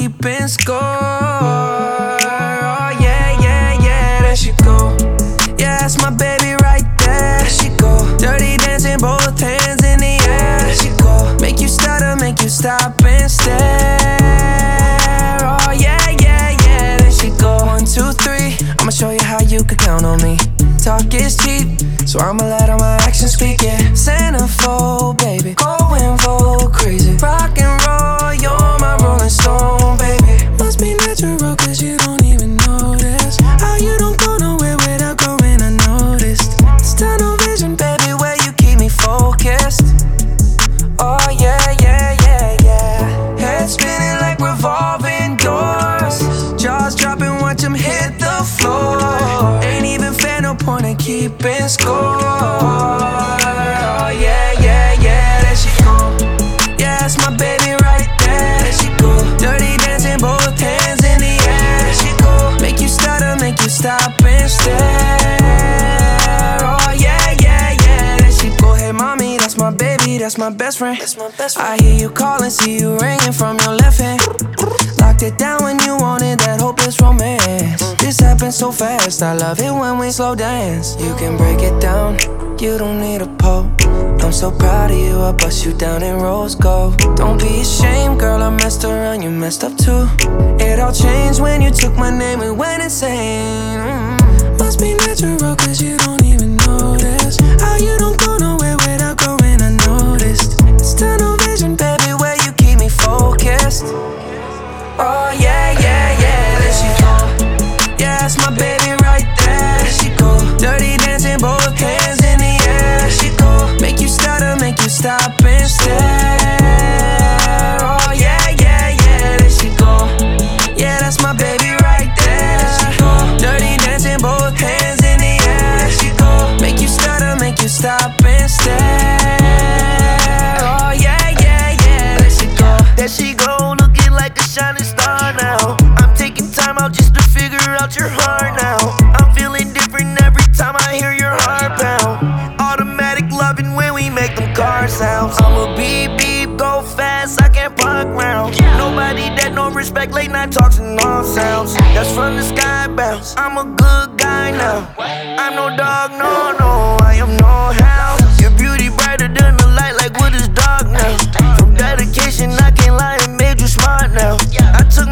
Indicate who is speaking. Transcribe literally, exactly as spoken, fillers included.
Speaker 1: keeping score. Oh yeah, yeah, yeah, there she go. Yeah, that's my baby right there. There she go. Dirty dancing, both hands in the air. There she go. Make you stutter, make you stop and stare. Oh yeah, yeah, yeah, there she go. One, two, three, I'ma show you how you can count on me. Talk is cheap, so I'ma let all my actions speak, yeah. Centerfold, baby, going full crazy. Rock and roll, you're my rolling stone, baby. Must be natural, cause you don't even notice how you don't go nowhere without going unnoticed. It's tunnel vision, baby, where you keep me focused. Oh yeah, yeah, yeah, yeah. Head spinning like revolving doors. Jaws dropping, watch them hit the floor. Ain't even fair, no point in keeping score. Oh yeah, yeah, yeah, there she go. Yeah, that's my baby right there. There she go. Dirty dancing, both hands in the air. There she go. Make you stutter, make you stop and stare. Oh yeah, yeah, yeah, there she go. Hey mommy, that's my baby, that's my best friend. That's my best friend. I hear you calling, see you ringing from your left hand. Locked it down when you wanted that hopeless romance. This happens so fast, I love it when we slow dance. You can break it down, you don't need a pole. I'm so proud of you, I bust you down in rose gold. Don't be ashamed, girl, I messed around, you messed up too. It all changed when you took my name and went insane. mm. Must be natural, cause you don't even notice how you don't go nowhere without going unnoticed. It's tunnel vision, baby, where you keep me focused. Oh yeah, yeah, yeah, there she go. Yeah, that's my baby right there. There she go. Dirty dancing, both hands in the air. There she go. Make you stutter, make you stop and stare. Oh yeah, yeah, yeah, there she go. Yeah, that's my baby right there. There she go. Dirty dancing, both hands in the air. There she go. Make you stutter, make you stop and stare. Oh yeah, yeah, yeah, there she go.
Speaker 2: There she go, looking like a shining star now. I'm taking time out just to figure out your heart now. I'm feeling different every time I hear your heart pound. Automatic loving when we make them car sounds. I'm a beep beep, go fast, I can't park round. Nobody that no respect, late night talks and all sounds. That's from the sky bounce. I'm a good guy now. I'm no dog, no, no, I am no hound. Your beauty brighter than the light, like what is dark now. From dedication, I can't lie, it made you smart now. I took